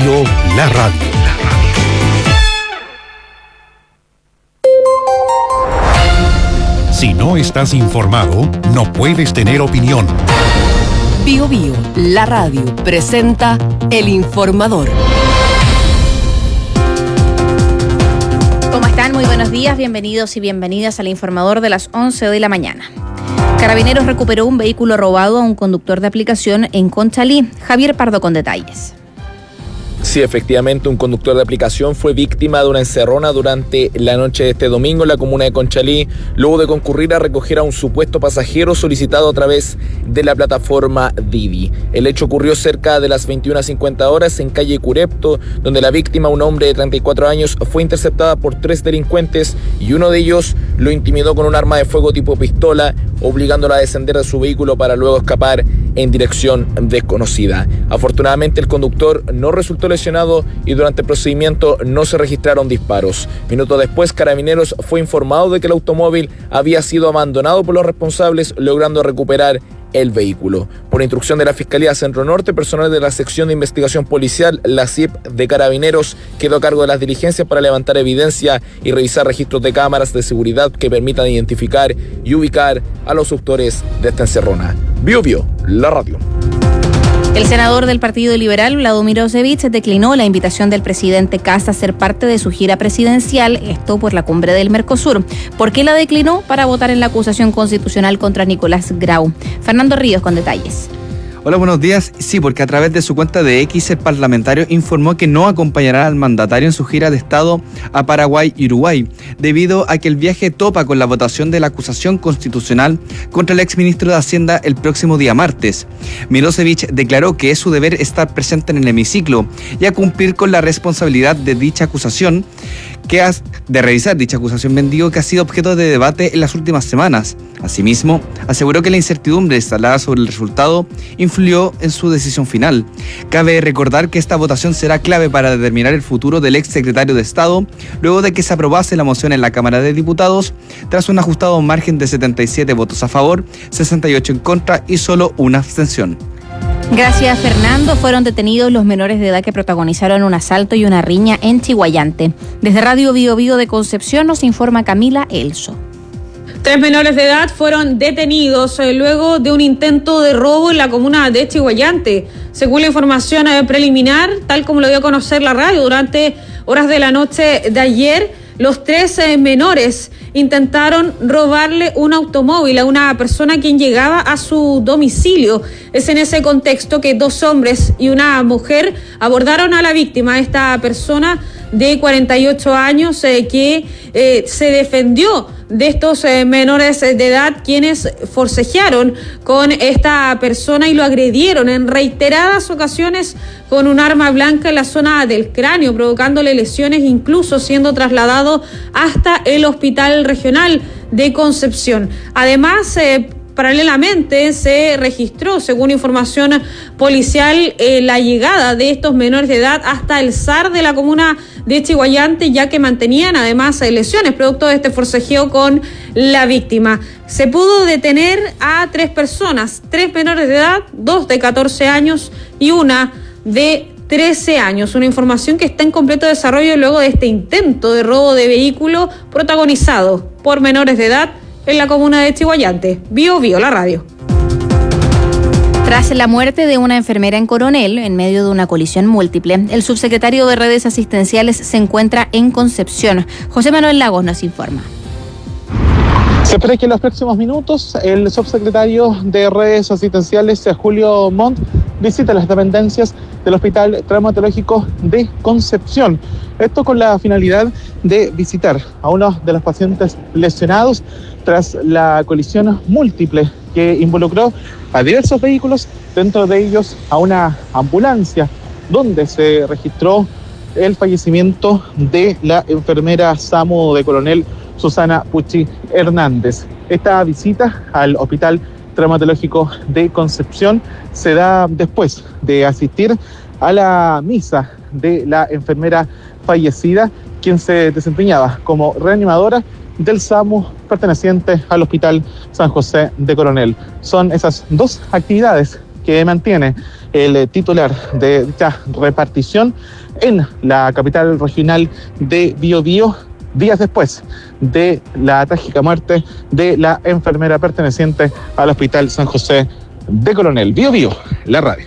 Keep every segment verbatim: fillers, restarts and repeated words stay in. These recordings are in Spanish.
Bio, la radio. Si no estás informado, no puedes tener opinión. Bio Bio, la radio, presenta El Informador. ¿Cómo están? Muy buenos días, bienvenidos y bienvenidas al Informador de las once de la mañana. Carabineros recuperó un vehículo robado a un conductor de aplicación en Conchalí. Javier Pardo con detalles. Sí, efectivamente, un conductor de aplicación fue víctima de una encerrona durante la noche de este domingo en la comuna de Conchalí, luego de concurrir a recoger a un supuesto pasajero solicitado a través de la plataforma Didi. El hecho ocurrió cerca de las veintiuna cincuenta horas en calle Curepto, donde la víctima, un hombre de treinta y cuatro años, fue interceptada por tres delincuentes y uno de ellos lo intimidó con un arma de fuego tipo pistola, obligándola a descender de su vehículo para luego escapar en dirección desconocida. Afortunadamente, el conductor no resultó lesionado y durante el procedimiento no se registraron disparos. Minutos después, Carabineros fue informado de que el automóvil había sido abandonado por los responsables, logrando recuperar el vehículo. Por instrucción de la Fiscalía Centro Norte, personal de la Sección de Investigación Policial, la C I P de Carabineros, quedó a cargo de las diligencias para levantar evidencia y revisar registros de cámaras de seguridad que permitan identificar y ubicar a los autores de esta encerrona. Bio Bio, la radio. El senador del Partido Liberal, Vladimir Osevich, declinó la invitación del presidente Kast a ser parte de su gira presidencial, esto por la cumbre del Mercosur. ¿Por qué la declinó? Para votar en la acusación constitucional contra Nicolás Grau. Fernando Ríos con detalles. Hola, buenos días. Sí, porque a través de su cuenta de X, el parlamentario informó que no acompañará al mandatario en su gira de Estado a Paraguay y Uruguay, debido a que el viaje topa con la votación de la acusación constitucional contra el exministro de Hacienda el próximo día martes. Milosevic declaró que es su deber estar presente en el hemiciclo y a cumplir con la responsabilidad de dicha acusación, que has de revisar dicha acusación vendido que ha sido objeto de debate en las últimas semanas. Asimismo, aseguró que la incertidumbre instalada sobre el resultado influyó en su decisión final. Cabe recordar que esta votación será clave para determinar el futuro del ex secretario de Estado, luego de que se aprobase la moción en la Cámara de Diputados, tras un ajustado margen de setenta y siete votos a favor, sesenta y ocho en contra y solo una abstención. Gracias, Fernando. Fueron detenidos los menores de edad que protagonizaron un asalto y una riña en Chihuayante. Desde Radio Bio Bio de Concepción nos informa Camila Elso. Tres menores de edad fueron detenidos eh, luego de un intento de robo en la comuna de Chihuayante. Según la información eh, preliminar, tal como lo dio a conocer la radio durante horas de la noche de ayer, los tres eh, menores intentaron robarle un automóvil a una persona quien llegaba a su domicilio. Es en ese contexto que dos hombres y una mujer abordaron a la víctima, esta persona de cuarenta y ocho años eh, que eh, se defendió de estos eh, menores de edad, quienes forcejearon con esta persona y lo agredieron en reiteradas ocasiones con un arma blanca en la zona del cráneo, provocándole lesiones, incluso siendo trasladado hasta el Hospital Regional de Concepción. Además, eh, paralelamente se registró, según información policial, eh, la llegada de estos menores de edad hasta el S A R de la comuna de Chihuayante, ya que mantenían además lesiones producto de este forcejeo con la víctima. Se pudo detener a tres personas, tres menores de edad, dos de catorce años y una de trece años. Una información que está en completo desarrollo luego de este intento de robo de vehículo protagonizado por menores de edad en la comuna de Chihuayante. Bio Bio, la radio. Tras la muerte de una enfermera en Coronel, en medio de una colisión múltiple, el subsecretario de Redes Asistenciales se encuentra en Concepción. José Manuel Lagos nos informa. Se espera que en los próximos minutos el subsecretario de Redes Asistenciales, Julio Montt, visite las dependencias del Hospital Traumatológico de Concepción. Esto con la finalidad de visitar a uno de los pacientes lesionados tras la colisión múltiple que involucró a diversos vehículos, dentro de ellos a una ambulancia, donde se registró el fallecimiento de la enfermera SAMU de Coronel Susana Pucci Hernández. Esta visita al Hospital Traumatológico de Concepción se da después de asistir a la misa de la enfermera fallecida, quien se desempeñaba como reanimadora del SAMU perteneciente al Hospital San José de Coronel. Son esas dos actividades que mantiene el titular de dicha repartición en la capital regional de Biobío, días después de la trágica muerte de la enfermera perteneciente al Hospital San José de Coronel. Biobío, la radio.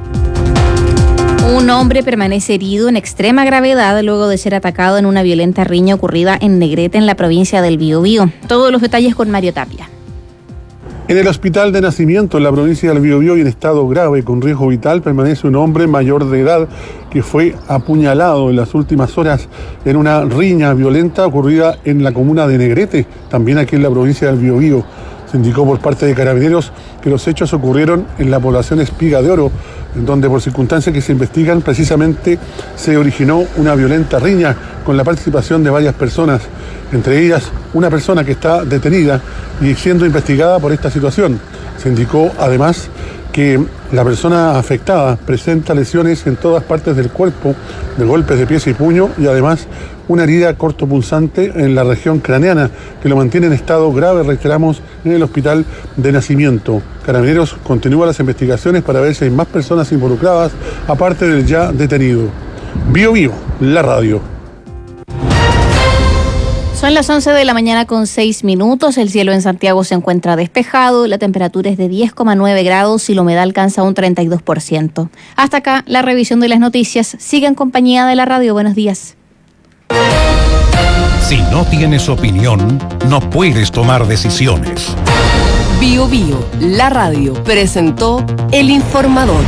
Un hombre permanece herido en extrema gravedad luego de ser atacado en una violenta riña ocurrida en Negrete, en la provincia del Biobío. Todos los detalles con Mario Tapia. En el hospital de nacimiento en la provincia del Biobío y en estado grave con riesgo vital permanece un hombre mayor de edad que fue apuñalado en las últimas horas en una riña violenta ocurrida en la comuna de Negrete, también aquí en la provincia del Biobío. Se indicó por parte de Carabineros que los hechos ocurrieron en la población Espiga de Oro, en donde por circunstancias que se investigan precisamente se originó una violenta riña con la participación de varias personas, entre ellas una persona que está detenida y siendo investigada por esta situación. Se indicó además que la persona afectada presenta lesiones en todas partes del cuerpo, de golpes de pies y puño, y además una herida cortopunzante en la región craneana, que lo mantiene en estado grave, reiteramos, en el hospital de nacimiento. Carabineros continúa las investigaciones para ver si hay más personas involucradas, aparte del ya detenido. Biobío, la radio. Son las once de la mañana con seis minutos. El cielo en Santiago se encuentra despejado. La temperatura es de diez coma nueve grados y la humedad alcanza un treinta y dos por ciento. Hasta acá la revisión de las noticias. Siga en compañía de la radio. Buenos días. Si no tienes opinión, no puedes tomar decisiones. Biobío, la radio, presentó El Informador.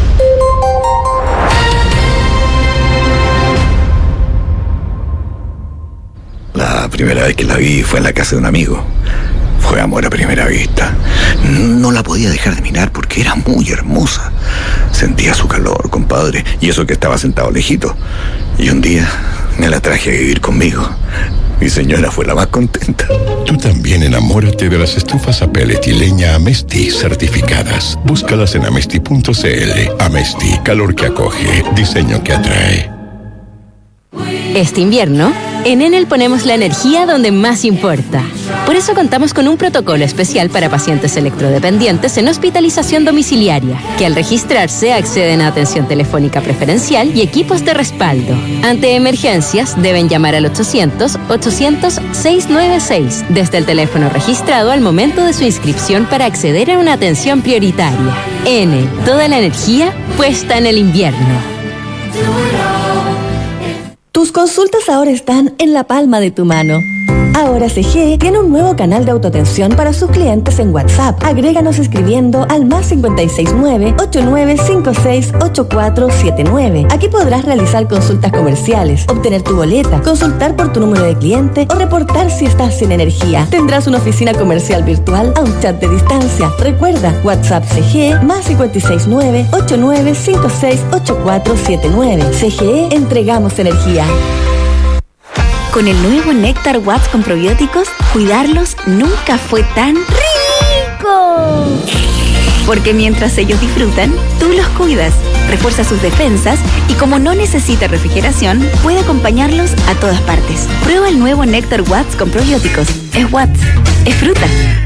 La primera vez que la vi fue en la casa de un amigo. Fue amor a primera vista. No la podía dejar de mirar porque era muy hermosa. Sentía su calor, compadre, y eso que estaba sentado lejito. Y un día me la traje a vivir conmigo. Mi señora fue la más contenta. Tú también enamórate de las estufas a pellet y leña Amesti certificadas. Búscalas en amesti punto cl. Amesti, calor que acoge, diseño que atrae. Este invierno, en Enel ponemos la energía donde más importa. Por eso contamos con un protocolo especial para pacientes electrodependientes en hospitalización domiciliaria, que al registrarse acceden a atención telefónica preferencial y equipos de respaldo. Ante emergencias, deben llamar al ochocientos, ochocientos, seiscientos noventa y seis desde el teléfono registrado al momento de su inscripción para acceder a una atención prioritaria. Enel, toda la energía puesta en el invierno. Tus consultas ahora están en la palma de tu mano. Ahora C G E tiene un nuevo canal de autoatención para sus clientes en WhatsApp. Agréganos escribiendo al más cinco seis nueve, ocho nueve cinco seis, ocho cuatro siete nueve. Aquí podrás realizar consultas comerciales, obtener tu boleta, consultar por tu número de cliente o reportar si estás sin energía. Tendrás una oficina comercial virtual a un chat de distancia. Recuerda, WhatsApp C G E más cinco seis nueve, ocho nueve cinco seis, ocho cuatro siete nueve. C G E, entregamos energía. Con el nuevo Néctar Watts con probióticos, cuidarlos nunca fue tan rico. Porque mientras ellos disfrutan, tú los cuidas, refuerza sus defensas y como no necesita refrigeración, puede acompañarlos a todas partes. Prueba el nuevo Néctar Watts con probióticos. Es Watts, es fruta.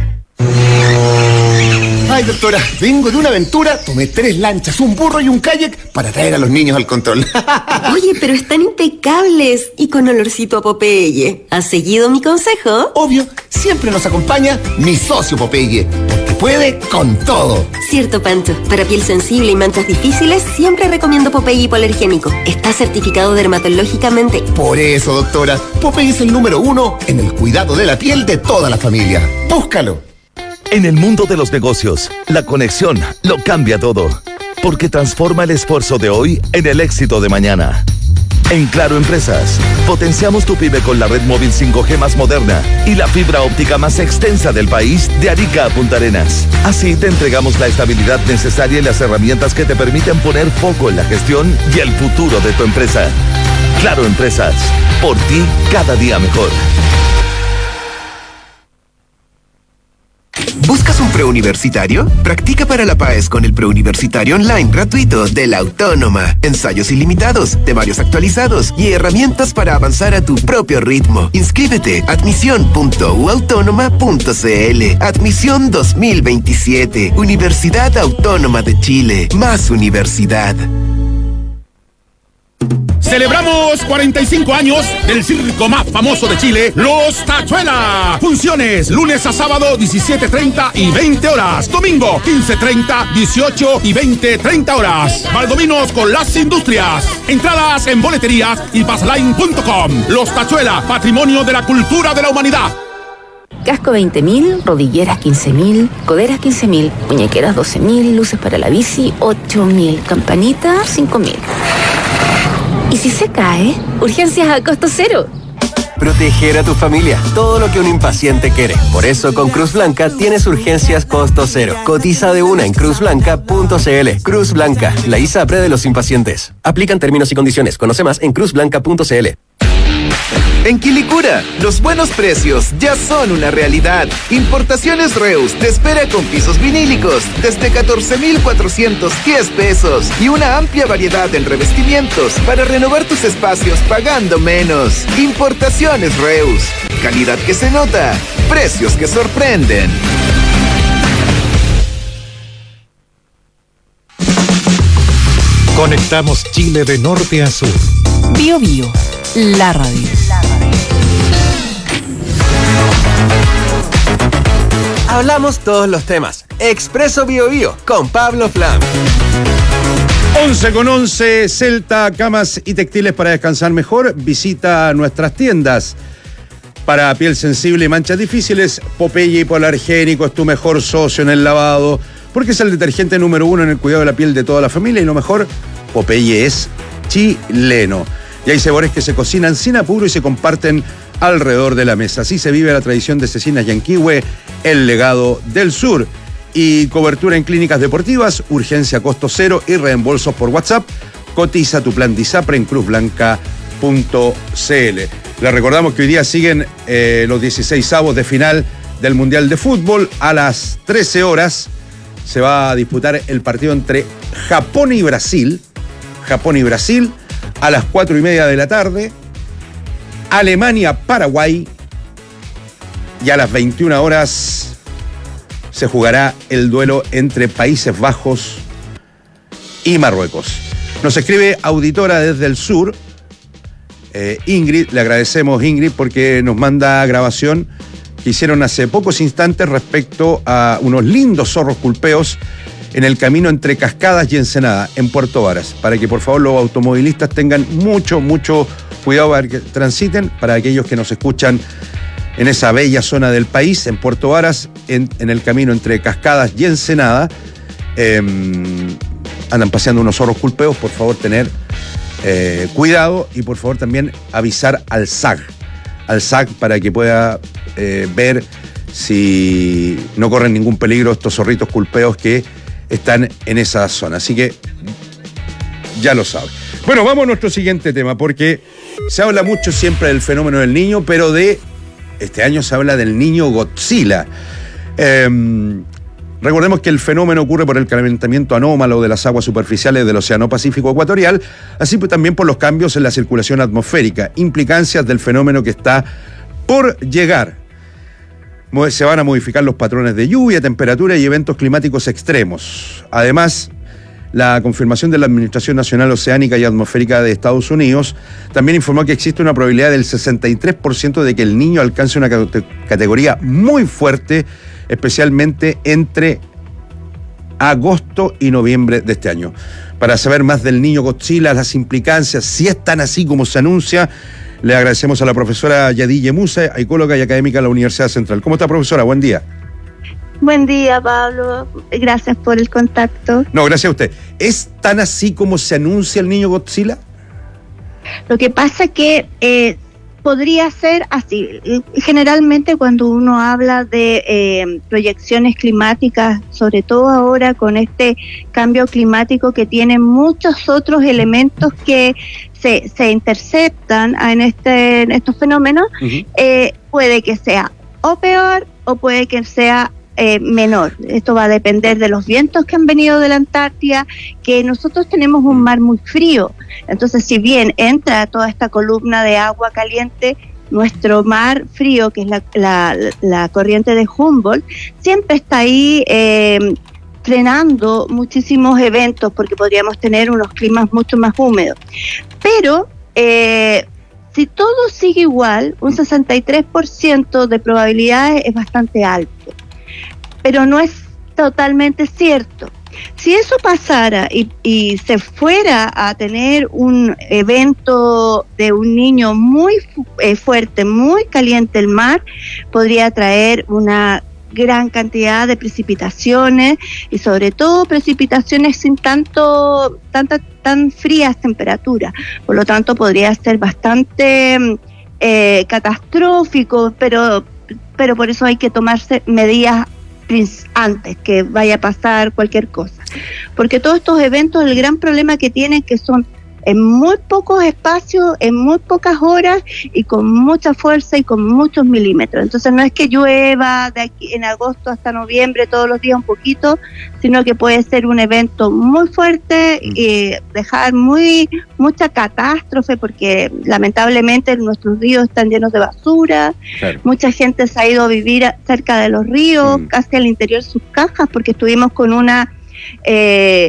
Ay, doctora, vengo de una aventura, tomé tres lanchas, un burro y un kayak para traer a los niños al control. Oye, pero están impecables y con olorcito a Popeye. ¿Has seguido mi consejo? Obvio, siempre nos acompaña mi socio Popeye, porque puede con todo. Cierto, Pancho, para piel sensible y manchas difíciles, siempre recomiendo Popeye hipoalergénico. Está certificado dermatológicamente. Por eso, doctora, Popeye es el número uno en el cuidado de la piel de toda la familia. Búscalo. En el mundo de los negocios, la conexión lo cambia todo, porque transforma el esfuerzo de hoy en el éxito de mañana. En Claro Empresas, potenciamos tu pyme con la red móvil cinco G más moderna y la fibra óptica más extensa del país de Arica a Punta Arenas. Así te entregamos la estabilidad necesaria y las herramientas que te permiten poner foco en la gestión y el futuro de tu empresa. Claro Empresas, por ti cada día mejor. ¿Buscas un preuniversitario? Practica para la PAES con el preuniversitario online gratuito de la Autónoma. Ensayos ilimitados, temarios actualizados y herramientas para avanzar a tu propio ritmo. Inscríbete. admisión punto u autónoma punto c l. Admisión dos mil veintisiete. Universidad Autónoma de Chile. Más universidad. Celebramos cuarenta y cinco años del circo más famoso de Chile, Los Tachuela. Funciones lunes a sábado diecisiete treinta y veinte horas. Domingo quince treinta, dieciocho y veinte treinta horas. Valdominos con las industrias. Entradas en boleterías y passline punto com. Los Tachuela, patrimonio de la cultura de la humanidad. Casco veinte mil, rodilleras quince mil, coderas quince mil, muñequeras doce mil, luces para la bici ocho mil, campanita cinco mil. ¿Y si se cae? Urgencias a costo cero. Proteger a tu familia, todo lo que un impaciente quiere. Por eso con Cruz Blanca tienes urgencias costo cero. Cotiza de una en cruz blanca punto c l. Cruz Blanca, la ISAPRE de los impacientes. Aplican términos y condiciones. Conoce más en cruz blanca punto c l. En Quilicura, los buenos precios ya son una realidad. Importaciones Reus te espera con pisos vinílicos desde catorce mil cuatrocientos diez pesos y una amplia variedad en revestimientos para renovar tus espacios pagando menos. Importaciones Reus, calidad que se nota, precios que sorprenden. Conectamos Chile de norte a sur. Bio Bio, la radio. Hablamos todos los temas. Expreso Bio Bio con Pablo Flam. once con once, Celta, camas y textiles para descansar mejor. Visita nuestras tiendas. Para piel sensible y manchas difíciles, Popeye Hipoalergénico es tu mejor socio en el lavado, porque es el detergente número uno en el cuidado de la piel de toda la familia y lo mejor, Popeye es chileno. Y hay sabores que se cocinan sin apuro y se comparten alrededor de la mesa. Así se vive la tradición de Cecinas Yanquihue, el legado del sur. Y cobertura en clínicas deportivas, urgencia a costo cero y reembolsos por WhatsApp. Cotiza tu plan de ISAPRE en cruz blanca punto c l. Les recordamos que hoy día siguen eh, los dieciseisavos de final del Mundial de Fútbol. A las trece horas se va a disputar el partido entre Japón y Brasil. Japón y Brasil. A las cuatro y media de la tarde, Alemania-Paraguay, y a las veintiuna horas se jugará el duelo entre Países Bajos y Marruecos. Nos escribe auditora desde el sur, eh, Ingrid, le agradecemos Ingrid porque nos manda grabación que hicieron hace pocos instantes respecto a unos lindos zorros culpeos en el camino entre Cascadas y Ensenada, en Puerto Varas, para que por favor los automovilistas tengan mucho, mucho cuidado para que transiten, para aquellos que nos escuchan en esa bella zona del país, en Puerto Varas, en, en el camino entre Cascadas y Ensenada, eh, andan paseando unos zorros culpeos, por favor tener eh, cuidado y por favor también avisar al S A G, al S A G para que pueda eh, ver si no corren ningún peligro estos zorritos culpeos que están en esa zona. Así que ya lo saben. Bueno, vamos a nuestro siguiente tema, porque se habla mucho siempre del fenómeno del niño, pero de este año se habla del niño Godzilla. Eh, recordemos que el fenómeno ocurre por el calentamiento anómalo de las aguas superficiales del Océano Pacífico Ecuatorial, así pues también por los cambios en la circulación atmosférica, implicancias del fenómeno que está por llegar. Se van a modificar los patrones de lluvia, temperatura y eventos climáticos extremos. Además, la confirmación de la Administración Nacional Oceánica y Atmosférica de Estados Unidos también informó que existe una probabilidad del sesenta y tres por ciento de que el niño alcance una categoría muy fuerte, especialmente entre agosto y noviembre de este año. Para saber más del niño Godzilla, las implicancias, si es tan así como se anuncia, le agradecemos a la profesora Yadille Musa, ecóloga y académica de la Universidad Central. ¿Cómo está, profesora? Buen día. Buen día, Pablo. Gracias por el contacto. No, gracias a usted. ¿Es tan así como se anuncia el niño Godzilla? Lo que pasa es que eh, podría ser así. Generalmente cuando uno habla de eh, proyecciones climáticas, sobre todo ahora con este cambio climático que tiene muchos otros elementos que se, se interceptan en, este, en estos fenómenos, uh-huh. eh, puede que sea o peor o puede que sea eh, menor. Esto va a depender de los vientos que han venido de la Antártida, que nosotros tenemos un mar muy frío. Entonces, si bien entra toda esta columna de agua caliente, nuestro mar frío, que es la, la, la corriente de Humboldt, siempre está ahí eh, frenando muchísimos eventos, porque podríamos tener unos climas mucho más húmedos. Pero eh, si todo sigue igual, un sesenta y tres por ciento de probabilidades es bastante alto, pero no es totalmente cierto. Si eso pasara y, y se fuera a tener un evento de un niño muy fu- eh, fuerte, muy caliente el mar, podría traer una gran cantidad de precipitaciones y sobre todo precipitaciones sin tanto tanta tan frías temperaturas. Por lo tanto, podría ser bastante eh, catastrófico, pero pero por eso hay que tomarse medidas antes que vaya a pasar cualquier cosa, porque todos estos eventos, el gran problema que tienen que son en muy pocos espacios, en muy pocas horas y con mucha fuerza y con muchos milímetros. Entonces no es que llueva de aquí en agosto hasta noviembre todos los días un poquito, sino que puede ser un evento muy fuerte y dejar muy mucha catástrofe, porque lamentablemente nuestros ríos están llenos de basura. Claro. Mucha gente se ha ido a vivir cerca de los ríos, mm. casi al interior de sus casas, porque estuvimos con una eh,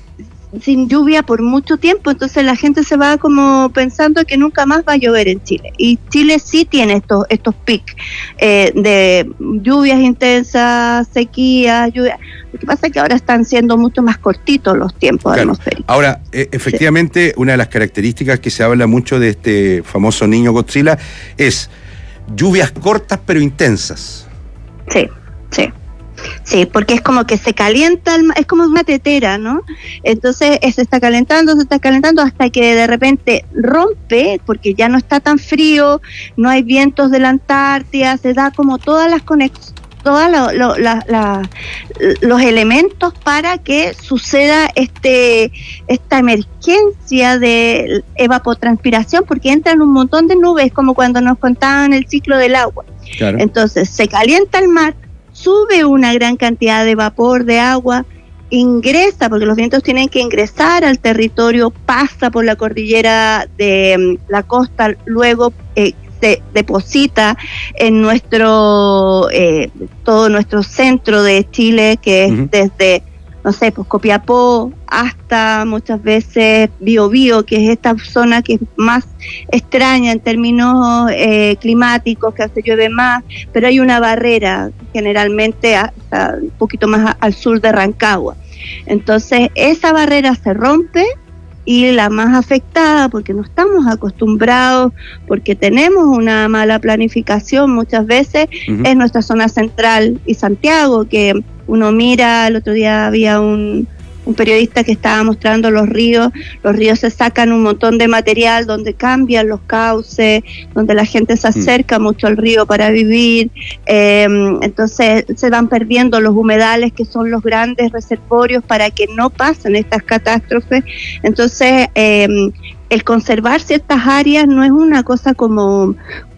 sin lluvia por mucho tiempo. Entonces la gente se va como pensando que nunca más va a llover en Chile, y Chile sí tiene estos estos picos eh, de lluvias intensas, sequías, lluvias. Lo que pasa es que ahora están siendo mucho más cortitos los tiempos claro. atmosféricos. Ahora, eh, efectivamente, sí. Una de las características que se habla mucho de este famoso niño Godzilla es lluvias cortas pero intensas. Sí, sí. Sí, porque es como que se calienta, el, es como una tetera, ¿no? Entonces se está calentando, se está calentando hasta que de repente rompe, porque ya no está tan frío, no hay vientos de la Antártida, se da como todas las conexiones, todos lo, lo, la, la, los elementos para que suceda este esta emergencia de evapotranspiración, porque entran un montón de nubes, como cuando nos contaban el ciclo del agua. Claro. Entonces se calienta el mar, sube una gran cantidad de vapor de agua, ingresa, porque los vientos tienen que ingresar al territorio, pasa por la cordillera de um, la costa, luego eh, se deposita en nuestro, eh, todo nuestro centro de Chile, que es uh-huh. desde, no sé, pues Copiapó hasta muchas veces Biobío, que es esta zona que es más extraña en términos eh, climáticos, que hace llueve más, pero hay una barrera generalmente hasta un poquito más a, al sur de Rancagua. Entonces esa barrera se rompe, y la más afectada, porque no estamos acostumbrados, porque tenemos una mala planificación muchas veces, uh-huh. es nuestra zona central y Santiago, que uno mira, el otro día había un, un periodista que estaba mostrando los ríos, los ríos se sacan un montón de material donde cambian los cauces, donde la gente se acerca mm. mucho al río para vivir, eh, entonces se van perdiendo los humedales, que son los grandes reservorios para que no pasen estas catástrofes. Entonces eh, el conservar ciertas áreas no es una cosa como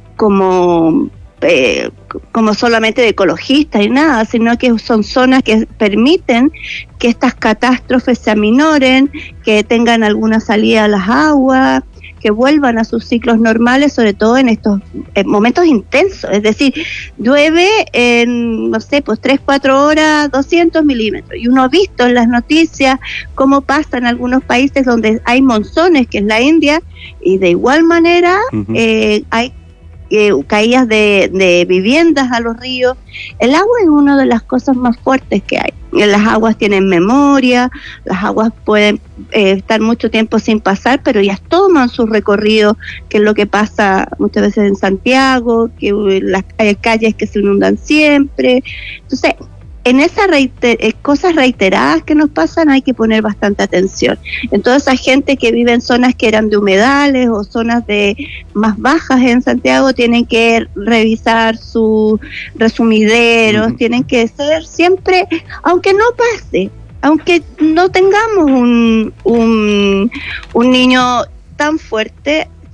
como Eh, como solamente de ecologistas y nada, sino que son zonas que permiten que estas catástrofes se aminoren, que tengan alguna salida a las aguas, que vuelvan a sus ciclos normales, sobre todo en estos eh, momentos intensos. Es decir, llueve en, no sé, pues tres, cuatro horas, doscientos milímetros, y uno ha visto en las noticias cómo pasa en algunos países donde hay monzones, que es la India, y de igual manera uh-huh. eh, hay Eh, caídas de, de viviendas a los ríos. El agua es una de las cosas más fuertes que hay. Las aguas tienen memoria, las aguas pueden eh, estar mucho tiempo sin pasar, pero ellas toman su recorrido, que es lo que pasa muchas veces en Santiago, que uh, las hay calles que se inundan siempre. Entonces, en esas reiter- eh, cosas reiteradas que nos pasan hay que poner bastante atención. En toda esa gente que vive en zonas que eran de humedales o zonas de más bajas en Santiago, tienen que revisar sus resumideros, uh-huh. tienen que ser siempre, aunque no pase, aunque no tengamos un, un, un niño tan fuerte,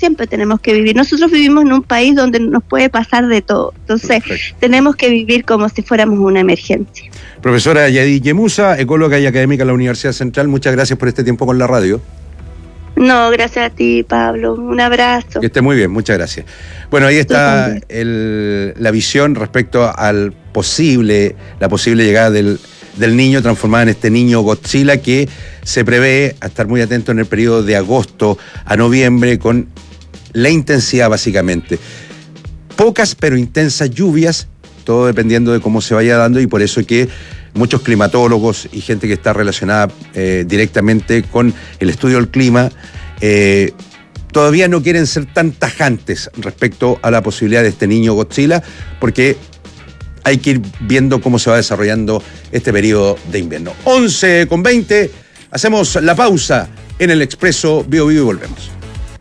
siempre tenemos que vivir. Nosotros vivimos en un país donde nos puede pasar de todo, entonces Perfecto. tenemos que vivir como si fuéramos una emergencia. Profesora Yadid Yemusa, ecóloga y académica de la Universidad Central, muchas gracias por este tiempo con la radio. No, gracias a ti, Pablo. Un abrazo. Que esté muy bien, muchas gracias. Bueno, ahí está el, la visión respecto al posible, la posible llegada del, del niño transformado en este niño Godzilla que se prevé, a estar muy atento, en el periodo de agosto a noviembre, con la intensidad básicamente. Pocas pero intensas lluvias, todo dependiendo de cómo se vaya dando, y por eso que muchos climatólogos y gente que está relacionada eh, directamente con el estudio del clima eh, todavía no quieren ser tan tajantes respecto a la posibilidad de este niño Godzilla, porque hay que ir viendo cómo se va desarrollando este periodo de invierno. once con veinte, hacemos la pausa en el Expreso Bio Bio y volvemos.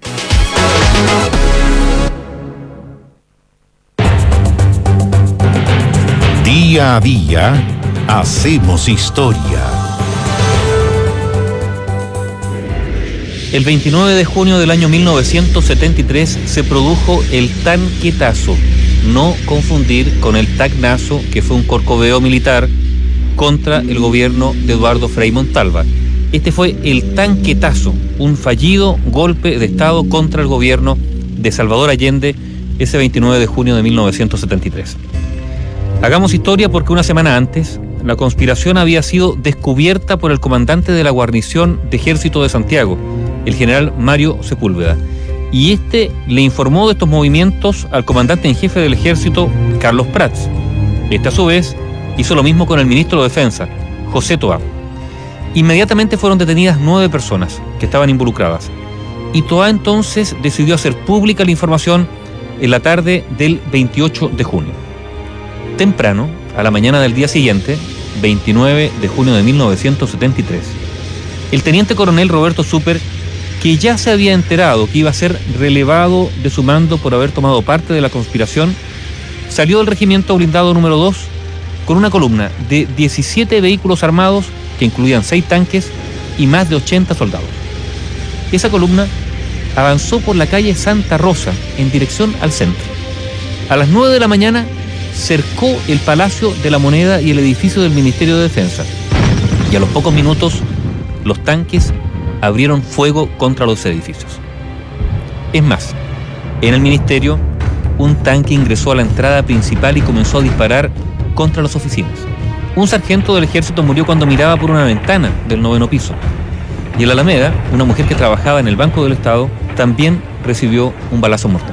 Día a día hacemos historia. El veintinueve de junio del año mil novecientos setenta y tres se produjo el tanquetazo, no confundir con el tacnazo, que fue un corcoveo militar contra el gobierno de Eduardo Frei Montalva. Este fue el tanquetazo, un fallido golpe de Estado contra el gobierno de Salvador Allende, ese veintinueve de junio de mil novecientos setenta y tres. Hagamos historia porque una semana antes, la conspiración había sido descubierta por el comandante de la guarnición de Ejército de Santiago, el general Mario Sepúlveda, y este le informó de estos movimientos al comandante en jefe del Ejército, Carlos Prats. Este, a su vez, hizo lo mismo con el ministro de Defensa, José Toá. Inmediatamente fueron detenidas nueve personas que estaban involucradas, y Toá entonces decidió hacer pública la información en la tarde del veintiocho de junio. Temprano, a la mañana del día siguiente, veintinueve de junio de mil novecientos setenta y tres, el teniente coronel Roberto Super, que ya se había enterado que iba a ser relevado de su mando por haber tomado parte de la conspiración, salió del regimiento blindado número dos con una columna de diecisiete vehículos armados que incluían seis tanques y más de ochenta soldados. Esa columna avanzó por la calle Santa Rosa en dirección al centro. A las nueve de la mañana cercó el Palacio de la Moneda y el edificio del Ministerio de Defensa, y a los pocos minutos los tanques abrieron fuego contra los edificios. Es más, en el ministerio, un tanque ingresó a la entrada principal y comenzó a disparar contra las oficinas. Un sargento del ejército murió cuando miraba por una ventana del noveno piso. Y en la Alameda, una mujer que trabajaba en el Banco del Estado también recibió un balazo mortal.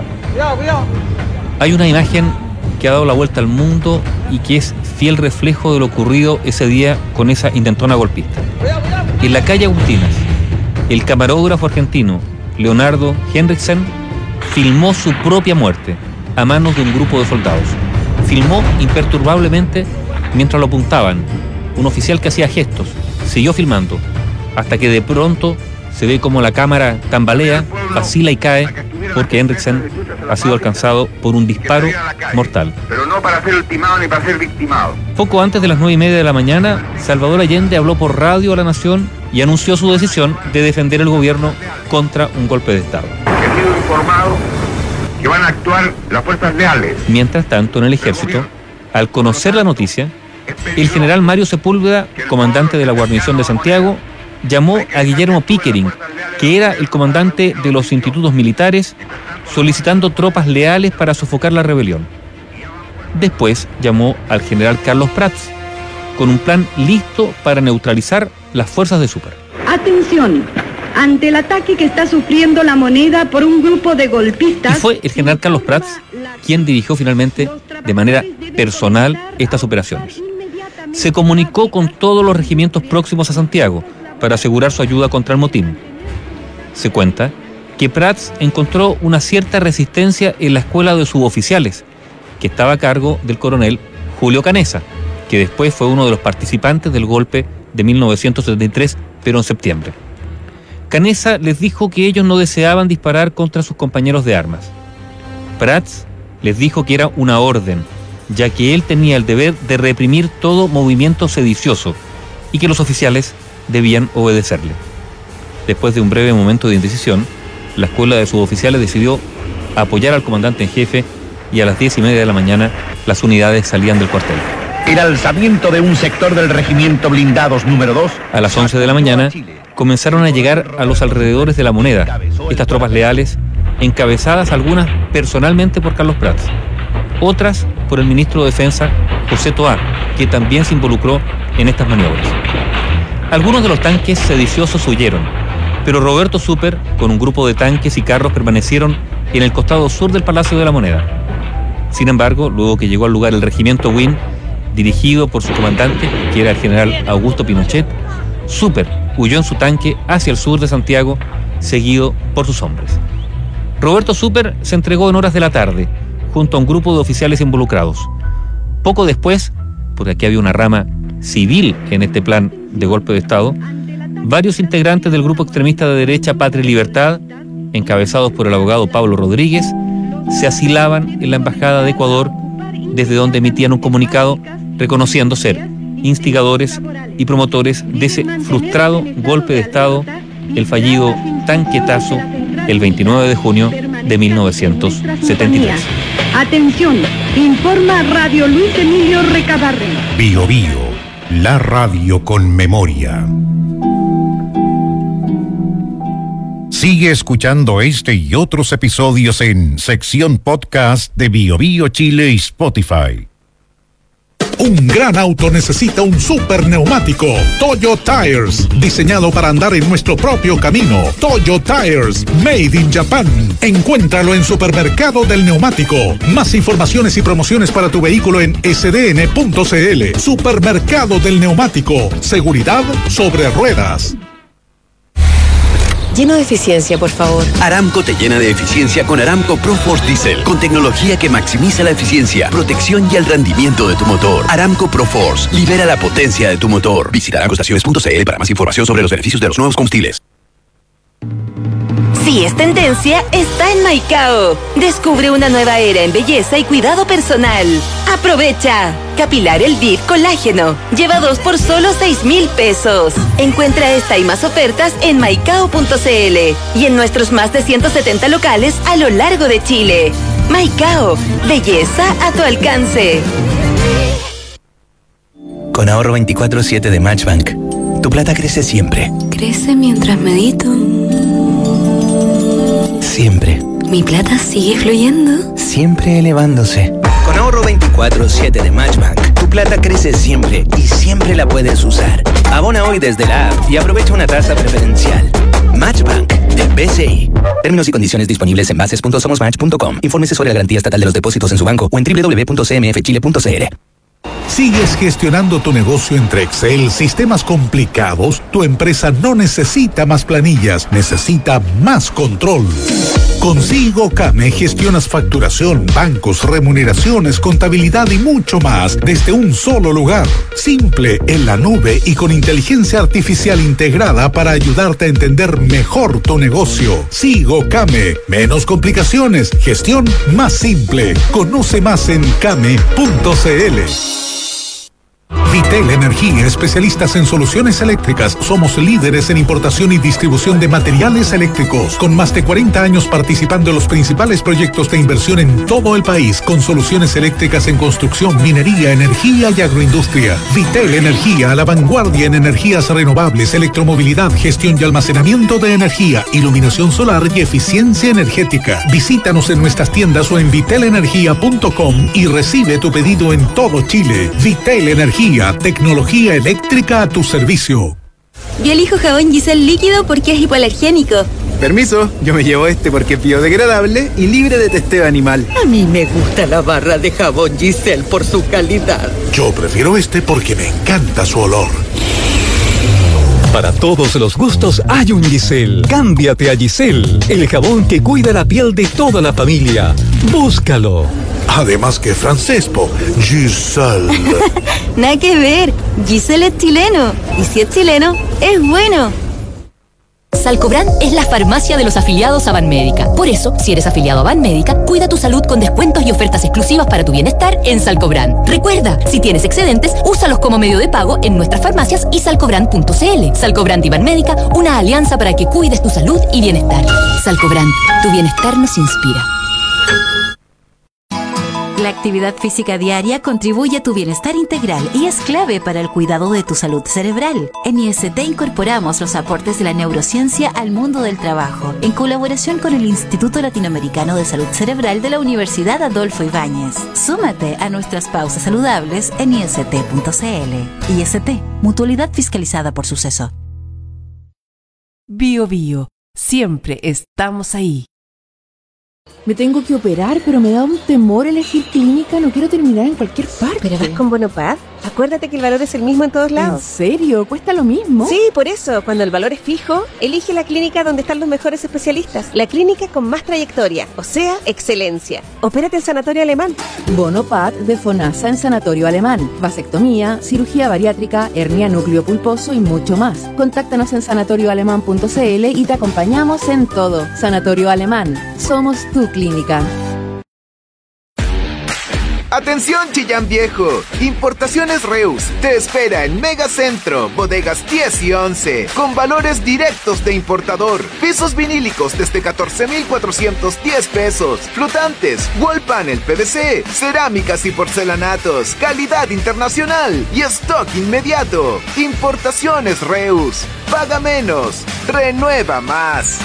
Hay una imagen que ha dado la vuelta al mundo y que es fiel reflejo de lo ocurrido ese día con esa intentona golpista. En la calle Agustinas, el camarógrafo argentino Leonardo Henriksen filmó su propia muerte a manos de un grupo de soldados. Filmó imperturbablemente mientras lo apuntaban. Un oficial que hacía gestos siguió filmando hasta que de pronto se ve como la cámara tambalea, vacila y cae, porque Henriksen ha sido alcanzado por un disparo mortal. Pero no para ser ultimado ni para ser victimado. Poco antes de las nueve y media de la mañana, Salvador Allende habló por radio a la nación y anunció su decisión de defender el gobierno contra un golpe de Estado. He sido informado que van a actuar las fuerzas leales. Mientras tanto, en el ejército, al conocer la noticia, el general Mario Sepúlveda, comandante de la guarnición de Santiago, llamó a Guillermo Pickering, que era el comandante de los institutos militares, solicitando tropas leales para sofocar la rebelión. Después llamó al general Carlos Prats, con un plan listo para neutralizar las fuerzas de Super. Atención, ante el ataque que está sufriendo la Moneda por un grupo de golpistas... Y fue el general Carlos Prats quien dirigió finalmente de manera personal estas operaciones. Se comunicó con todos los regimientos próximos a Santiago para asegurar su ayuda contra el motín. Se cuenta que Prats encontró una cierta resistencia en la escuela de suboficiales, que estaba a cargo del coronel Julio Canesa, que después fue uno de los participantes del golpe de mil novecientos setenta y tres, pero en septiembre. Canesa les dijo que ellos no deseaban disparar contra sus compañeros de armas. Prats les dijo que era una orden, ya que él tenía el deber de reprimir todo movimiento sedicioso y que los oficiales debían obedecerle. Después de un breve momento de indecisión, la escuela de suboficiales decidió apoyar al comandante en jefe y a las diez y media de la mañana las unidades salían del cuartel. El alzamiento de un sector del regimiento blindados número dos. A las once de la mañana comenzaron a llegar a los alrededores de La Moneda estas tropas leales, encabezadas algunas personalmente por Carlos Prats, otras por el ministro de Defensa, José Toá, que también se involucró en estas maniobras. Algunos de los tanques sediciosos huyeron, pero Roberto Super, con un grupo de tanques y carros, permanecieron en el costado sur del Palacio de la Moneda. Sin embargo, luego que llegó al lugar el regimiento Win, dirigido por su comandante, que era el general Augusto Pinochet, Super huyó en su tanque hacia el sur de Santiago, seguido por sus hombres. Roberto Super se entregó en horas de la tarde, junto a un grupo de oficiales involucrados. Poco después, porque aquí había una rama civil en este plan de golpe de Estado, varios integrantes del grupo extremista de derecha Patria y Libertad, encabezados por el abogado Pablo Rodríguez, se asilaban en la Embajada de Ecuador, desde donde emitían un comunicado reconociendo ser instigadores y promotores de ese frustrado golpe de Estado, el fallido tanquetazo, el veintinueve de junio de mil novecientos setenta y tres. Atención, informa Radio Luis Emilio Recabarren. Bio Bio, la radio con memoria. Sigue escuchando este y otros episodios en sección podcast de Bio Bio Chile y Spotify. Un gran auto necesita un super neumático. Toyo Tires, diseñado para andar en nuestro propio camino. Toyo Tires, made in Japan. Encuéntralo en Supermercado del Neumático. Más informaciones y promociones para tu vehículo en s d n punto c l. Supermercado del Neumático. Seguridad sobre ruedas. Lleno de eficiencia, por favor. Aramco te llena de eficiencia con Aramco ProForce Diesel, con tecnología que maximiza la eficiencia, protección y el rendimiento de tu motor. Aramco ProForce, libera la potencia de tu motor. Visita aramco estaciones punto c l para más información sobre los beneficios de los nuevos combustibles. Si es tendencia, está en Maicao. Descubre una nueva era en belleza y cuidado personal. ¡Aprovecha! Capilar Elvive Colágeno. Lleva dos por solo seis mil pesos. Encuentra esta y más ofertas en maicao punto c l y en nuestros más de ciento setenta locales a lo largo de Chile. Maicao, belleza a tu alcance. Con ahorro veinticuatro siete de Matchbank, tu plata crece siempre. Crece mientras medito. Siempre. ¿Mi plata sigue fluyendo? Siempre elevándose. Con ahorro veinticuatro siete de Matchbank, tu plata crece siempre y siempre la puedes usar. Abona hoy desde la app y aprovecha una tasa preferencial. Matchbank, del B C I. Términos y condiciones disponibles en bases punto somos match punto com. Infórmese sobre la garantía estatal de los depósitos en su banco o en doble u doble u doble u punto c m f chile punto c l. ¿Sigues gestionando tu negocio entre Excel, sistemas complicados? Tu empresa no necesita más planillas, necesita más control. Con SigoCame gestionas facturación, bancos, remuneraciones, contabilidad y mucho más desde un solo lugar. Simple, en la nube y con inteligencia artificial integrada para ayudarte a entender mejor tu negocio. SigoCame, menos complicaciones, gestión más simple. Conoce más en came punto c l. Vitel Energía, especialistas en soluciones eléctricas. Somos líderes en importación y distribución de materiales eléctricos, con más de cuarenta años participando en los principales proyectos de inversión en todo el país, con soluciones eléctricas en construcción, minería, energía y agroindustria. Vitel Energía, a la vanguardia en energías renovables, electromovilidad, gestión y almacenamiento de energía, iluminación solar y eficiencia energética. Visítanos en nuestras tiendas o en vitel energía punto com y recibe tu pedido en todo Chile. Vitel Energía, tecnología eléctrica a tu servicio. Yo elijo jabón Giselle líquido porque es hipoalergénico. Permiso, yo me llevo este porque es biodegradable y libre de testeo animal. A mí me gusta la barra de jabón Giselle por su calidad. Yo prefiero este porque me encanta su olor. Para todos los gustos hay un Giselle. Cámbiate a Giselle, el jabón que cuida la piel de toda la familia. Búscalo. Además que francés, po. Giselle. Nada que ver. Giselle es chileno. Y si es chileno, es bueno. Salcobrand es la farmacia de los afiliados a Banmédica. Por eso, si eres afiliado a Banmédica, cuida tu salud con descuentos y ofertas exclusivas para tu bienestar en Salcobrand. Recuerda, si tienes excedentes, úsalos como medio de pago en nuestras farmacias y salcobrand punto c l. Salcobrand y Banmédica, una alianza para que cuides tu salud y bienestar. Salcobrand, tu bienestar nos inspira. La actividad física diaria contribuye a tu bienestar integral y es clave para el cuidado de tu salud cerebral. En I S T incorporamos los aportes de la neurociencia al mundo del trabajo, en colaboración con el Instituto Latinoamericano de Salud Cerebral de la Universidad Adolfo Ibáñez. Súmate a nuestras pausas saludables en i s t punto c l. I S T, mutualidad fiscalizada por Suceso. Bio Bio, siempre estamos ahí. Me tengo que operar, pero me da un temor elegir clínica. No quiero terminar en cualquier parte. ¿Pero vas con Bonopad? Acuérdate que el valor es el mismo en todos lados. ¿En serio? ¿Cuesta lo mismo? Sí, por eso, cuando el valor es fijo, elige la clínica donde están los mejores especialistas. La clínica con más trayectoria, o sea, excelencia. Opérate en Sanatorio Alemán. Bonopad de FONASA en Sanatorio Alemán. Vasectomía, cirugía bariátrica, hernia núcleo pulposo y mucho más. Contáctanos en sanatorio alemán punto c l y te acompañamos en todo. Sanatorio Alemán. Somos tu clínica. Atención Chillán Viejo, Importaciones Reus te espera en Megacentro, bodegas diez y once, con valores directos de importador, pisos vinílicos desde catorce mil cuatrocientos diez pesos, flotantes, wall panel P V C, cerámicas y porcelanatos, calidad internacional y stock inmediato. Importaciones Reus, paga menos, renueva más.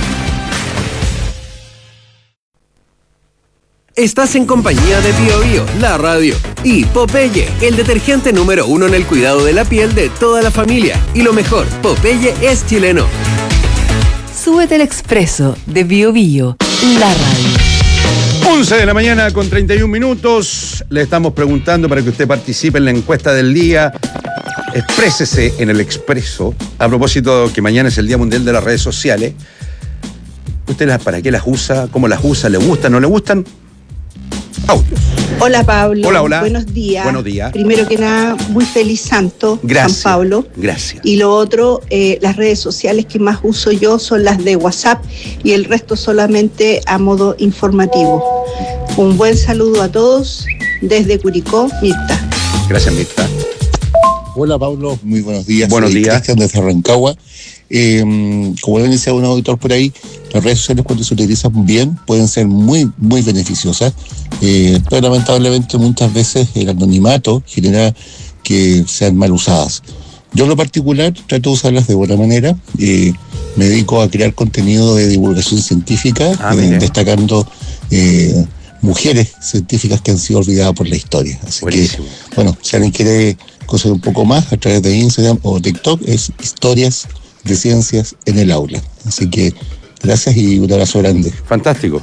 Estás en compañía de Bio Bio, la radio, y Popeye, el detergente número uno en el cuidado de la piel de toda la familia. Y lo mejor, Popeye es chileno. Súbete al expreso de Bio Bio, la radio. once de la mañana con treinta y un minutos. Le estamos preguntando para que usted participe en la encuesta del día. Exprésese en el expreso. A propósito que mañana es el Día Mundial de las Redes Sociales. ¿Usted las, para qué las usa? ¿Cómo las usa? ¿Le gustan? ¿No le gustan? Audios. Hola Pablo. Hola, hola. Buenos días. Buenos días. Primero que nada, muy feliz santo, Gracias. San Pablo. Gracias. Y lo otro, eh, las redes sociales que más uso yo son las de WhatsApp y el resto solamente a modo informativo. Un buen saludo a todos desde Curicó, Mirta. Gracias, Mirta. Hola Pablo, muy buenos días. Buenos Soy días. Cristian desde Rancagua. Eh, como lo decía un auditor por ahí, las redes sociales cuando se utilizan bien pueden ser muy, muy beneficiosas, eh, pero lamentablemente muchas veces el anonimato genera que sean mal usadas. Yo en lo particular trato de usarlas de buena manera, eh, me dedico a crear contenido de divulgación científica, Ah, eh, mire. destacando eh, mujeres científicas que han sido olvidadas por la historia. Así Buenísimo. que, bueno, si alguien quiere conocer un poco más a través de Instagram o TikTok, es historias de ciencias en el aula. Así que gracias y un abrazo grande. Fantástico.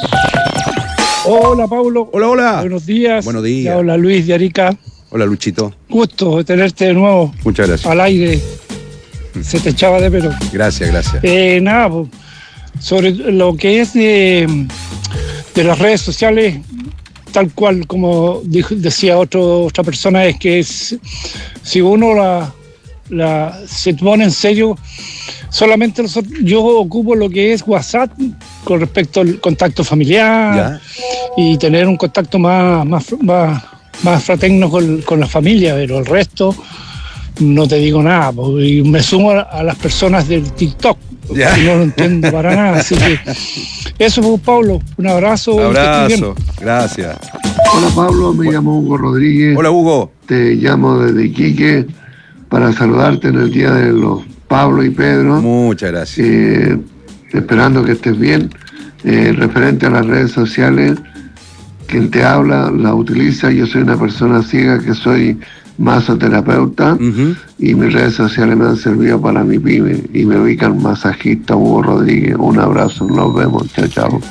Hola Pablo. Hola, hola. Buenos días. Buenos días. Ya, hola Luis de Arica. Hola Luchito. Gusto de tenerte de nuevo Muchas gracias. al aire. Se te echaba de pelo. Gracias, gracias. Eh, nada, pues, sobre lo que es de, de las redes sociales, tal cual como dijo, decía otro, otra persona, es que es, si uno la, la se pone en serio, solamente nosotros, yo ocupo lo que es WhatsApp con respecto al contacto familiar Ya. y tener un contacto más, más, más, más fraterno con, con la familia, pero el resto no te digo nada, pues, y me sumo a, a las personas del TikTok, Ya. que no lo entiendo para nada, así que eso pues, Pablo, un abrazo. que estés bien. Abrazo. Gracias. Hola Pablo, me llamo Hugo Rodríguez. Hola Hugo. Te llamo desde Iquique para saludarte en el día de los Pablo y Pedro. Muchas gracias. Eh, esperando que estés bien. Eh, referente a las redes sociales, quien te habla la utiliza. Yo soy una persona ciega que soy masoterapeuta uh-huh. y mis redes sociales me han servido para mi pyme y me ubican masajista Hugo Rodríguez. Un abrazo, nos vemos. Chao, chao.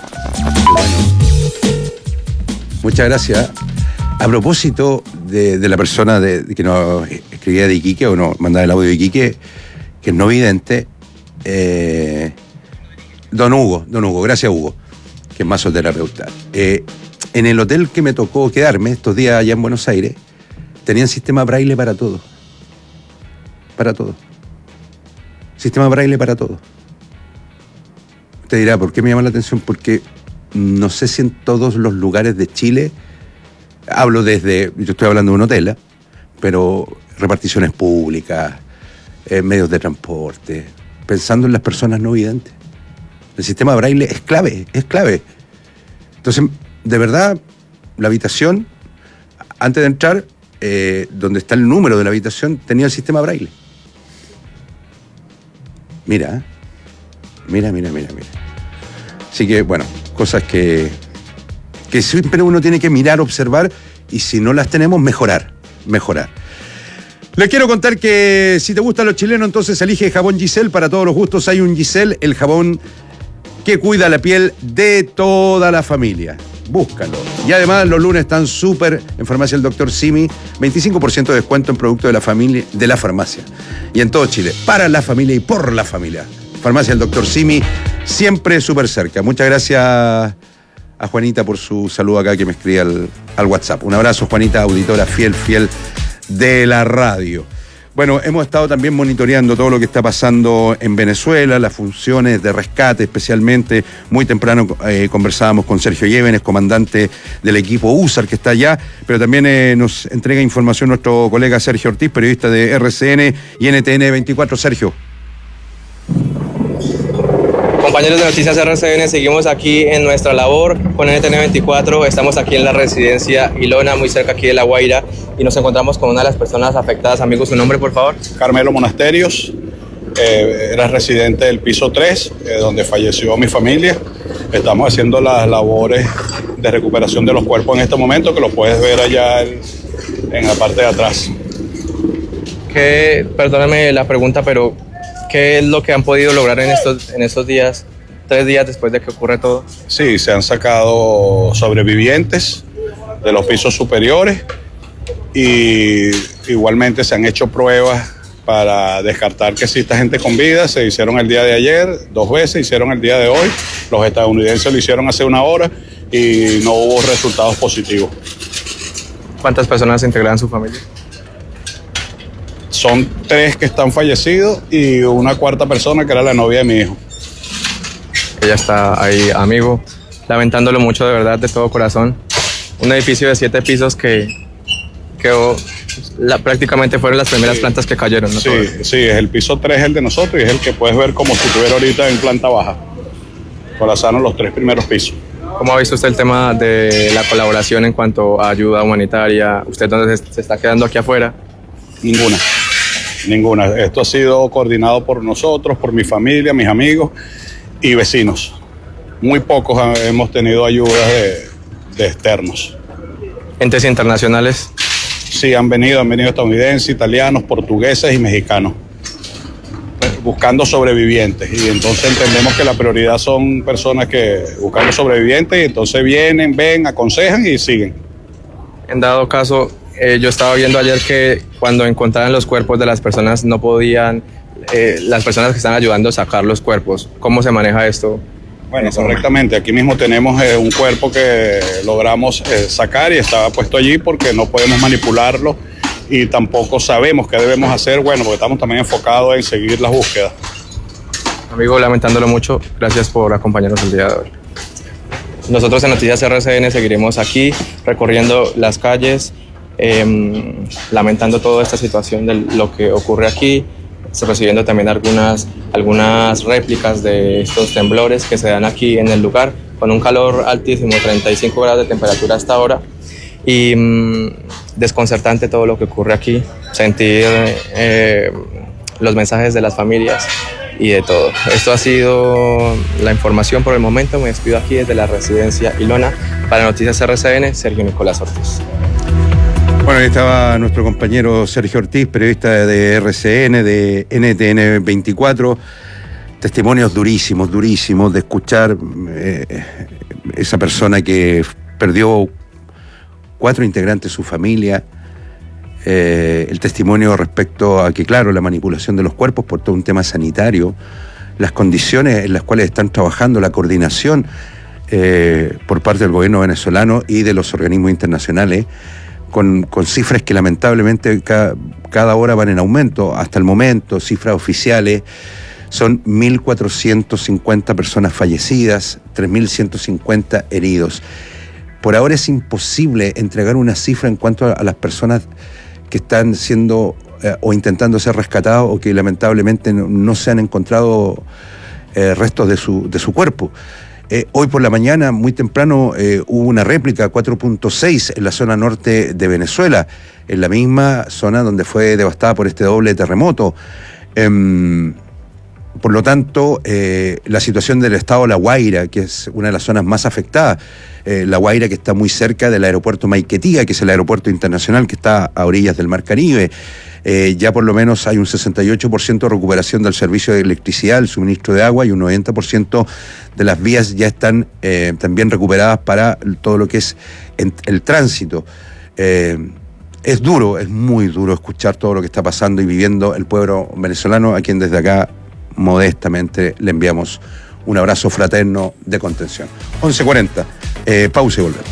Muchas gracias. A propósito de, de la persona de, de que nos escribía de Iquique o nos mandaba el audio de Iquique, que es no vidente, eh, don Hugo, don Hugo, gracias Hugo, que es masoterapeuta. Eh, en el hotel que me tocó quedarme estos días allá en Buenos Aires, tenían sistema braille para todo. Para todo. Sistema braille para todo. Usted dirá, ¿por qué me llama la atención? Porque no sé si en todos los lugares de Chile, hablo desde, yo estoy hablando de un hotel, ¿eh? Pero reparticiones públicas, eh, medios de transporte, pensando en las personas no videntes. El sistema braille es clave, es clave. Entonces, de verdad, la habitación, antes de entrar, eh, donde está el número de la habitación, tenía el sistema braille. Mira, mira, mira, mira, mira. Así que, bueno, cosas que, que siempre uno tiene que mirar, observar, y si no las tenemos, mejorar, mejorar. Les quiero contar que si te gustan los chilenos, entonces elige jabón Giselle. Para todos los gustos hay un Giselle, el jabón que cuida la piel de toda la familia. Búscalo. Y además los lunes están súper en Farmacia el Doctor Simi, veinticinco por ciento de descuento en productos de la familia, de la farmacia. Y en todo Chile, para la familia y por la familia. Farmacia el Doctor Simi, siempre súper cerca. Muchas gracias a Juanita por su saludo acá que me escribe al, al WhatsApp. Un abrazo, Juanita, auditora fiel, fiel de la radio. Bueno, hemos estado también monitoreando todo lo que está pasando en Venezuela, las funciones de rescate especialmente. Muy temprano eh, conversábamos con Sergio Llévenes, comandante del equipo U S A R que está allá, pero también eh, nos entrega información nuestro colega Sergio Ortiz, periodista de R C N y N T N veinticuatro. Sergio. Compañeros de Noticias R C N, seguimos aquí en nuestra labor con N T N veinticuatro. Estamos aquí en la residencia Ilona, muy cerca aquí de La Guaira, y nos encontramos con una de las personas afectadas. Amigo, ¿su nombre, por favor? Carmelo Monasterios, eh, era residente del piso tres, eh, donde falleció mi familia. Estamos haciendo las labores de recuperación de los cuerpos en este momento, que los puedes ver allá en, en la parte de atrás. Que, perdóname la pregunta, pero ¿qué es lo que han podido lograr en estos, en estos días, tres días después de que ocurre todo? Sí, se han sacado sobrevivientes de los pisos superiores y igualmente se han hecho pruebas para descartar que exista gente con vida. Se hicieron el día de ayer, dos veces, hicieron el día de hoy. Los estadounidenses lo hicieron hace una hora y no hubo resultados positivos. ¿Cuántas personas integran su familia? Son tres que están fallecidos y una cuarta persona que era la novia de mi hijo. Ella está ahí, amigo, lamentándolo mucho de verdad, de todo corazón. Un edificio de siete pisos que quedó, la, prácticamente fueron las primeras sí. plantas que cayeron, ¿no? Sí, sí, es el piso tres el de nosotros y es el que puedes ver como si estuviera ahorita en planta baja. Colazaron los tres primeros pisos. ¿Cómo ha visto usted el tema de la colaboración en cuanto a ayuda humanitaria? ¿Usted dónde se, se está quedando aquí afuera? Ninguna, ninguna. Esto ha sido coordinado por nosotros, por mi familia, mis amigos y vecinos. Muy pocos hemos tenido ayudas de, de externos. ¿Entes internacionales? Sí, han venido, han venido estadounidenses, italianos, portugueses y mexicanos, buscando sobrevivientes. Y entonces entendemos que la prioridad son personas que buscando sobrevivientes y entonces vienen, ven, aconsejan y siguen. En dado caso, Eh, yo estaba viendo ayer que cuando encontraban los cuerpos de las personas no podían, eh, las personas que están ayudando a sacar los cuerpos. ¿Cómo se maneja esto? Bueno, correctamente. Aquí mismo tenemos eh, un cuerpo que logramos eh, sacar y estaba puesto allí porque no podemos manipularlo y tampoco sabemos qué debemos hacer, bueno, porque estamos también enfocados en seguir las búsquedas. Amigo, lamentándolo mucho, gracias por acompañarnos el día de hoy. Nosotros en Noticias R C N seguiremos aquí recorriendo las calles, Eh, lamentando toda esta situación de lo que ocurre aquí, recibiendo también algunas, algunas réplicas de estos temblores que se dan aquí en el lugar, con un calor altísimo, treinta y cinco grados de temperatura hasta ahora, y mm, desconcertante todo lo que ocurre aquí, sentir eh, los mensajes de las familias y de todo. Esto ha sido la información por el momento. Me despido aquí desde la residencia Ilona. Para Noticias R C N, Sergio Nicolás Ortiz. Bueno, ahí estaba nuestro compañero Sergio Ortiz, periodista de R C N, de N T N veinticuatro. Testimonios durísimos, durísimos de escuchar eh, esa persona que perdió cuatro integrantes de su familia. Eh, el testimonio respecto a que, claro, la manipulación de los cuerpos por todo un tema sanitario, las condiciones en las cuales están trabajando, la coordinación eh, por parte del gobierno venezolano y de los organismos internacionales, Con, con cifras que lamentablemente cada, cada hora van en aumento. Hasta el momento, cifras oficiales Son mil cuatrocientas cincuenta personas fallecidas, tres mil ciento cincuenta heridos. Por ahora es imposible entregar una cifra en cuanto a, a las personas que están siendo eh, o intentando ser rescatadas o que lamentablemente no, no se han encontrado eh, restos de su, de su cuerpo. Eh, hoy por la mañana, muy temprano, eh, hubo una réplica cuatro punto seis en la zona norte de Venezuela, en la misma zona donde fue devastada por este doble terremoto. Eh, por lo tanto, eh, la situación del estado La Guaira, que es una de las zonas más afectadas, eh, La Guaira, que está muy cerca del aeropuerto Maiquetía, que es el aeropuerto internacional que está a orillas del Mar Caribe. Eh, ya por lo menos hay un sesenta y ocho por ciento de recuperación del servicio de electricidad, el suministro de agua, y un noventa por ciento de las vías ya están eh, también recuperadas para todo lo que es en, el tránsito. Eh, es duro, es muy duro escuchar todo lo que está pasando y viviendo el pueblo venezolano, a quien desde acá modestamente le enviamos un abrazo fraterno de contención. once cuarenta, eh, pausa y volvemos.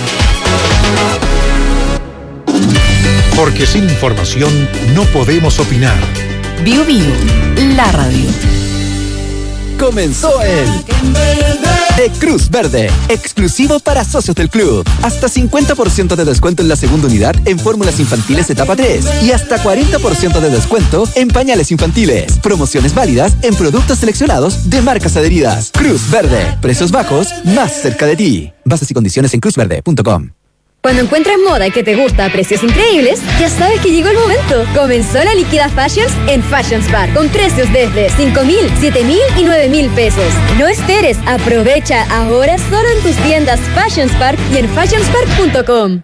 Porque sin información no podemos opinar. Bio Bio, la radio. Comenzó el de Cruz Verde, exclusivo para socios del club. Hasta cincuenta por ciento de descuento en la segunda unidad en fórmulas infantiles etapa tres y hasta cuarenta por ciento de descuento en pañales infantiles. Promociones válidas en productos seleccionados de marcas adheridas. Cruz Verde, precios bajos, más cerca de ti. Bases y condiciones en cruz verde punto com. Cuando encuentras moda que te gusta a precios increíbles, ya sabes que llegó el momento. Comenzó la Liquida Fashions en Fashions Bar, con precios desde cinco mil, siete mil y nueve mil pesos. No esperes, aprovecha ahora solo en tus tiendas Fashions Park y en fashions park punto com.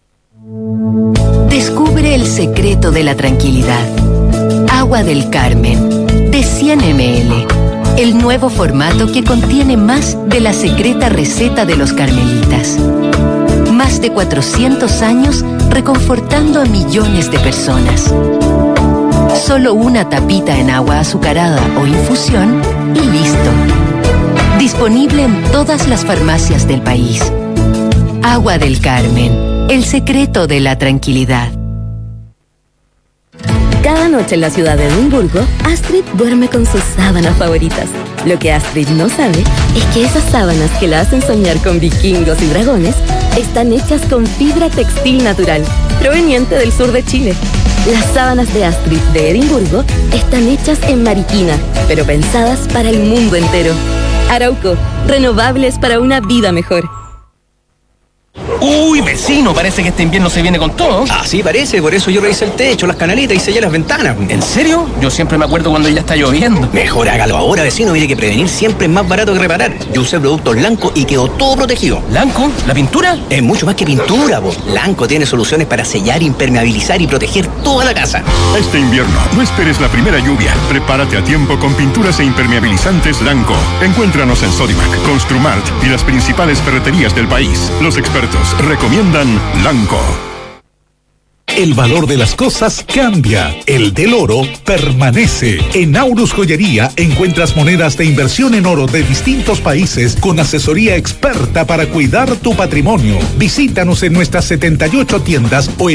Descubre el secreto de la tranquilidad. Agua del Carmen, de cien mililitros. El nuevo formato que contiene más de la secreta receta de los carmelitas. Más de cuatrocientos años reconfortando a millones de personas. Solo una tapita en agua azucarada o infusión y listo. Disponible en todas las farmacias del país. Agua del Carmen, el secreto de la tranquilidad. Cada noche en la ciudad de Edimburgo, Astrid duerme con sus sábanas favoritas. Lo que Astrid no sabe es que esas sábanas que la hacen soñar con vikingos y dragones están hechas con fibra textil natural, proveniente del sur de Chile. Las sábanas de Astrid de Edimburgo están hechas en Mariquina, pero pensadas para el mundo entero. Arauco, renovables para una vida mejor. Uy, vecino, parece que este invierno se viene con todo. Así parece, por eso yo revisé el techo, las canaletas y sellé las ventanas. ¿En serio? Yo siempre me acuerdo cuando ya está lloviendo. Mejor hágalo ahora, vecino, mire que prevenir siempre es más barato que reparar. Yo usé productos Lanco y quedó todo protegido. ¿Lanco? ¿La pintura? Es mucho más que pintura, vos. Lanco tiene soluciones para sellar, impermeabilizar y proteger toda la casa. Este invierno, no esperes la primera lluvia. Prepárate a tiempo con pinturas e impermeabilizantes Lanco. Encuéntranos en Sodimac, Construmart y las principales ferreterías del país. Los expertos recomiendan Lanco. El valor de las cosas cambia. El del oro permanece. En Aurus Joyería encuentras monedas de inversión en oro de distintos países con asesoría experta para cuidar tu patrimonio. Visítanos en nuestras setenta y ocho tiendas o en